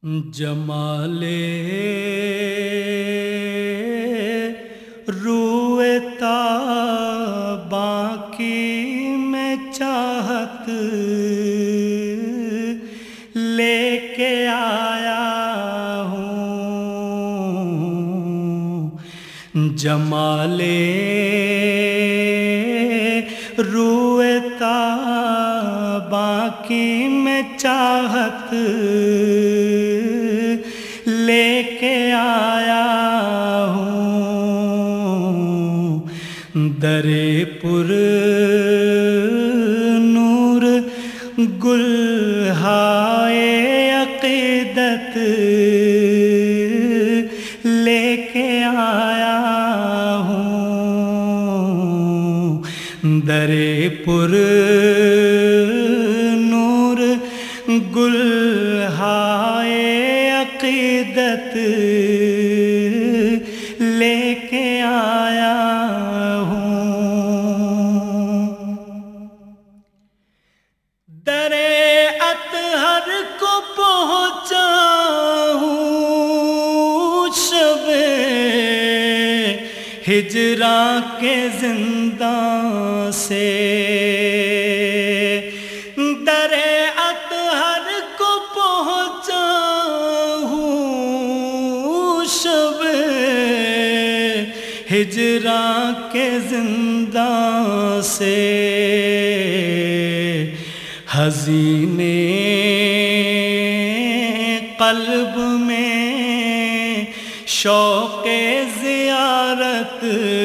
جمال روئے تاباں کی میں چاہت لے کے آیا ہوں۔ جمال روئے تاباں کی میں چاہت لے کے آیا ہوں۔ در پر نور گلہائے عقیدت لے کے آیا ہوں۔ در پر نور گلہائے عقیدت لے کے آیا ہوں۔ در اطہر کو پہنچا ہوں، شب ہجراں کے زنداں سے۔ در اطہر کو پہنچا ہوں، شب ہجراں کے زنداں سے۔ حزین قلب میں شوق زیارت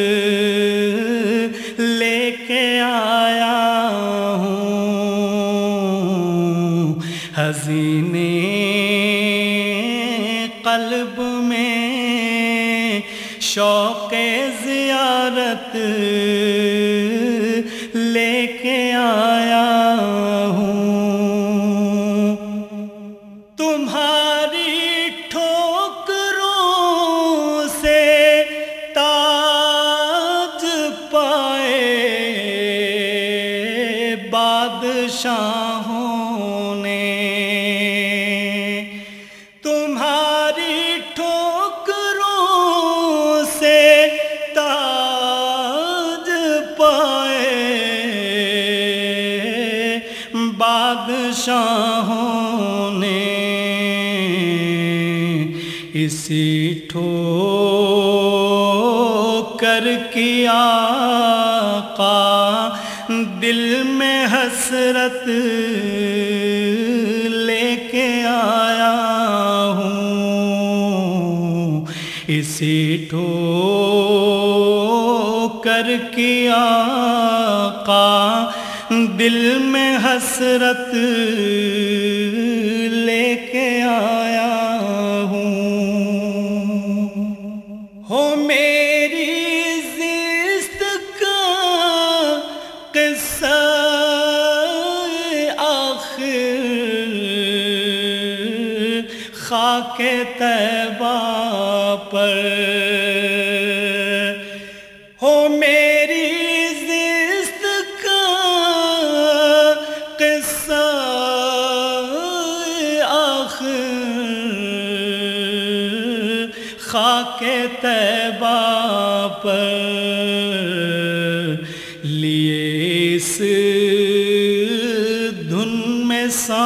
لے کے آیا ہوں۔ حزین قلب میں شوق زیارت لے کے آیا ہوں۔ تمہاری ٹھوکروں سے تاج پائے بادشاہوں نے۔ تمہاری ٹھوکروں سے تاج پائے بادشاہوں نے۔ اسی ٹھوکر کی آقا دل میں حسرت لے کے آیا ہوں۔ اسی ٹھوکر کی آقا دل میں حسرت لے کے آیا ہوں۔ ہو میری زیست کا قصہ آخر خاک طیبہ پر۔ ہو میری زیست کا قصہ آخر خاک طیبہ پر۔ لیے اس دھن میں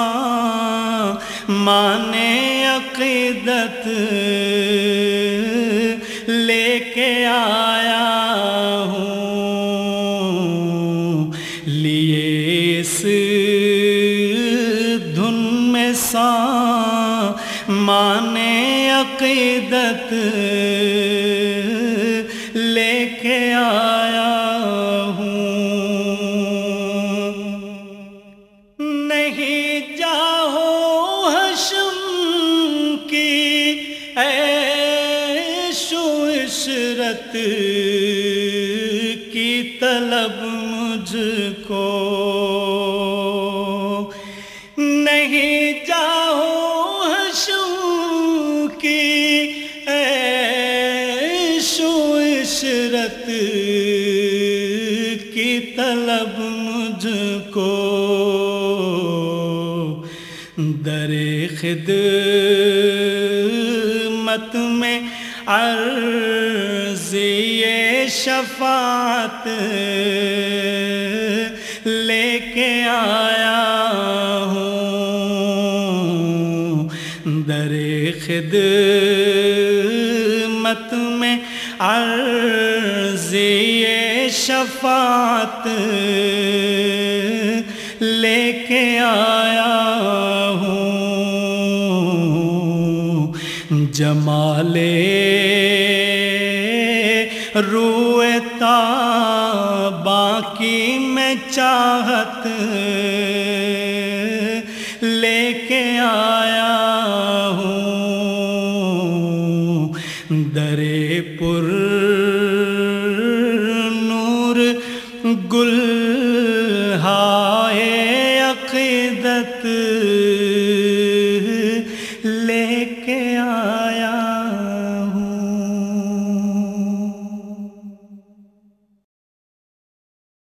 سامان عقیدت لے کے آیا ہوں۔ لیے اس دھن میں سامان عقیدت لے کے آیا ہوں۔ نہیں جاؤ حشم کی عیش و عشرت کی طلب مجھ کو۔ نہیں جاؤ حشم کی عیش و عشرت کی طلب مجھ کو۔ در خدمت میں عرضی شفاعت لے کے آیا ہوں، در خدمت میں عرضی شفاعت لے کے آیا ہوں، جمال روئے طابہ کی میں چاہت لے کے آیا ہوں، در پر نور گلہائے عقیدت لے کے آیا